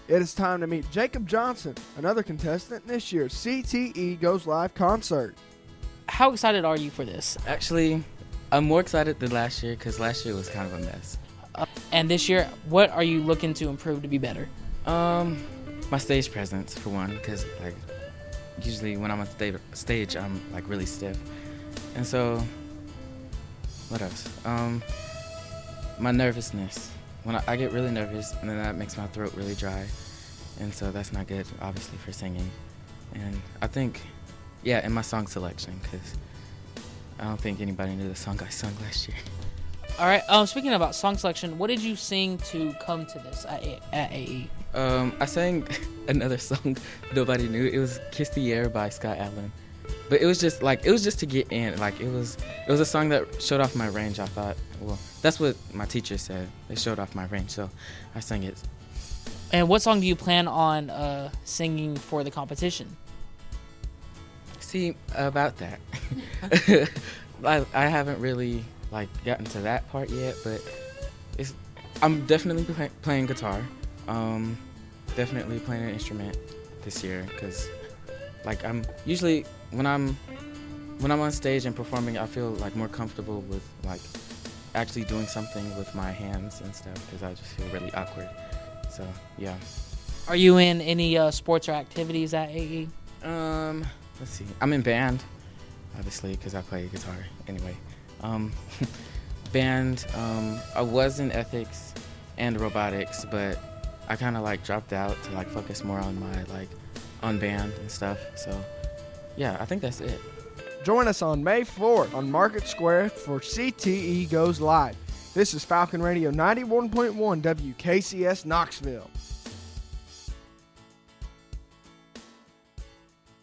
It is time to meet Jacob Johnson, another contestant in this year's CTE Goes Live concert. How excited are you for this? Actually, I'm more excited than last year because last year was kind of a mess. And this year, what are you looking to improve to be better? My stage presence, for one, because like usually when I'm on stage, I'm like really stiff. And so, what else? My nervousness. When I get really nervous, and then that makes my throat really dry. And so that's not good, obviously, for singing. And I think, and my song selection, because I don't think anybody knew the song I sung last year. All right. Speaking about song selection, what did you sing to come to this at AE? I sang another song nobody knew. It was "Kiss the Air" by Scott Allen, but it was just to get in. Like it was a song that showed off my range. I thought, well, that's what my teacher said. It showed off my range, so I sang it. And what song do you plan on singing for the competition? See, about that, I haven't really gotten to that part yet, but I'm definitely playing guitar. Definitely playing an instrument this year because I'm usually when I'm on stage and performing, I feel more comfortable with actually doing something with my hands and stuff because I just feel really awkward. So yeah. Are you in any sports or activities at AE? Let's see. I'm in band, obviously, because I play guitar anyway. Band. I was in ethics and robotics, but I kind of dropped out to focus more on my on band and stuff. So yeah, I think that's it. Join us on May 4th on Market Square for CTE Goes Live. This is Falcon Radio 91.1 WKCS Knoxville.